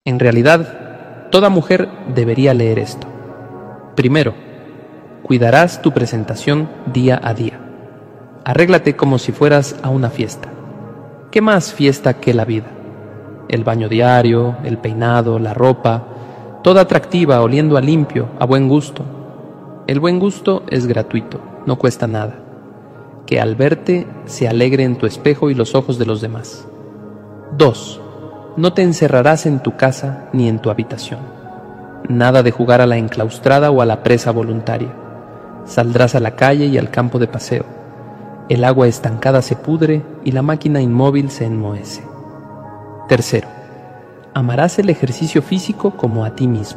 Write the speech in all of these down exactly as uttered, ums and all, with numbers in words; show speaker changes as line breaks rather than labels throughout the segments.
En realidad, toda mujer debería leer esto. Primero, cuidarás tu presentación día a día. Arréglate como si fueras a una fiesta. ¿Qué más fiesta que la vida? El baño diario, el peinado, la ropa, toda atractiva, oliendo a limpio, a buen gusto. El buen gusto es gratuito, no cuesta nada. Que al verte se alegre en tu espejo y los ojos de los demás. Dos. No te encerrarás en tu casa ni en tu habitación. Nada de jugar a la enclaustrada o a la presa voluntaria. Saldrás a la calle y al campo de paseo. El agua estancada se pudre y la máquina inmóvil se enmohece. Tercero, amarás el ejercicio físico como a ti mismo.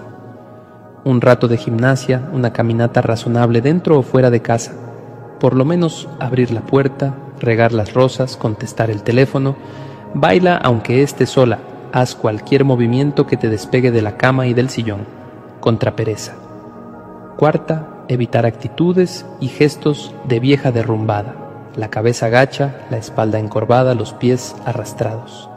Un rato de gimnasia, una caminata razonable dentro o fuera de casa. Por lo menos abrir la puerta, regar las rosas, contestar el teléfono. Baila aunque estés sola, haz cualquier movimiento que te despegue de la cama y del sillón, contra pereza. Cuarta, evitar actitudes y gestos de vieja derrumbada, la cabeza gacha, la espalda encorvada, los pies arrastrados.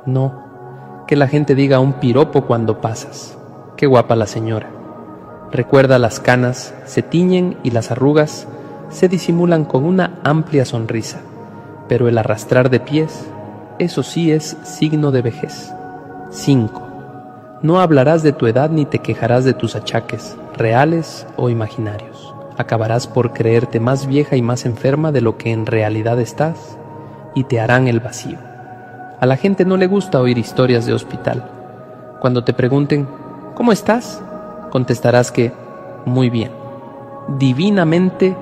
No, que la gente diga un piropo cuando pasas. Qué guapa la señora. Recuerda, las canas se tiñen y las arrugas se disimulan con una amplia sonrisa, pero el arrastrar de pies, eso sí es signo de vejez. Cinco. No hablarás de tu edad ni te quejarás de tus achaques, reales o imaginarios. Acabarás por creerte más vieja y más enferma de lo que en realidad estás, y te harán el vacío. A la gente no le gusta oír historias de hospital. Cuando te pregunten, ¿cómo estás?, contestarás que, muy bien. Divinamente.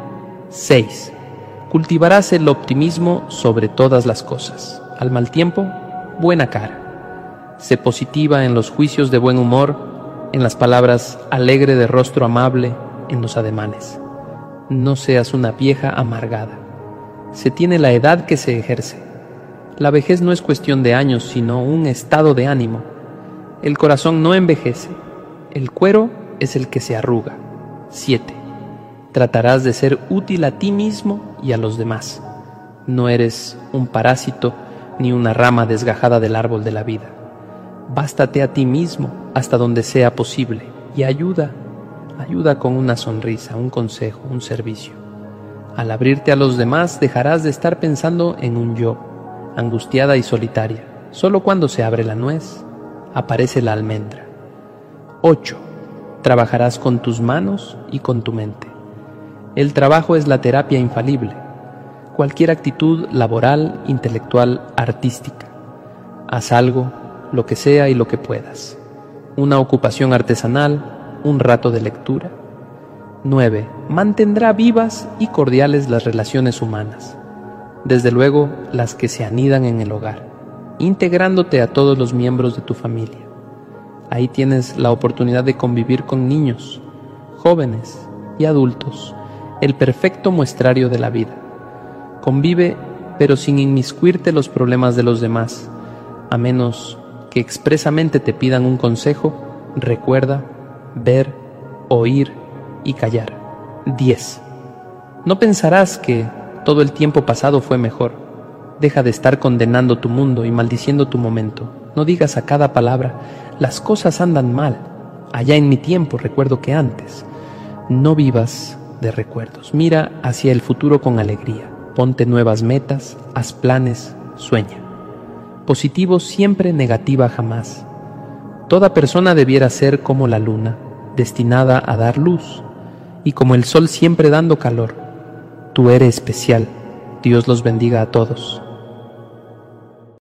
Seis. Cultivarás el optimismo sobre todas las cosas. Al mal tiempo, buena cara. Sé positiva en los juicios de buen humor, en las palabras alegre de rostro amable, en los ademanes. No seas una vieja amargada. Se tiene la edad que se ejerce. La vejez no es cuestión de años, sino un estado de ánimo. El corazón no envejece. El cuero es el que se arruga. Siete. Tratarás de ser útil a ti mismo y a los demás. No eres un parásito ni una rama desgajada del árbol de la vida. Bástate a ti mismo hasta donde sea posible y ayuda, ayuda con una sonrisa, un consejo, un servicio. Al abrirte a los demás dejarás de estar pensando en un yo, angustiada y solitaria. Solo cuando se abre la nuez, aparece la almendra. Ocho. Trabajarás con tus manos y con tu mente. El trabajo es la terapia infalible. Cualquier actitud laboral, intelectual, artística. Haz algo, lo que sea y lo que puedas. Una ocupación artesanal, un rato de lectura. Nueve. Mantendrá vivas y cordiales las relaciones humanas. Desde luego, las que se anidan en el hogar, integrándote a todos los miembros de tu familia. Ahí tienes la oportunidad de convivir con niños, jóvenes y adultos, el perfecto muestrario de la vida. Convive, pero sin inmiscuirte los problemas de los demás, a menos que expresamente te pidan un consejo. Recuerda ver, oír y callar. Diez. No pensarás que todo el tiempo pasado fue mejor. Deja de estar condenando tu mundo y maldiciendo tu momento. No digas a cada palabra, las cosas andan mal. Allá en mi tiempo, recuerdo que antes. No vivas de recuerdos. Mira hacia el futuro con alegría. Ponte nuevas metas, haz planes, sueña. Positivo siempre, negativa jamás. Toda persona debiera ser como la luna, destinada a dar luz, y como el sol siempre dando calor. Tú eres especial. Dios los bendiga a todos.